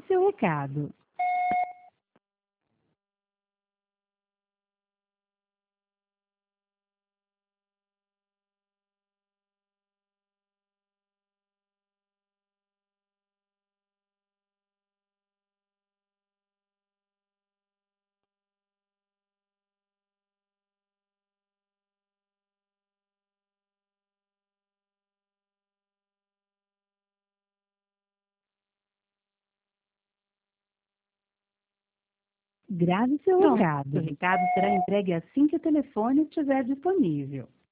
seu recado. Grave seu Pronto, recado. Seu recado será entregue assim que o telefone estiver disponível.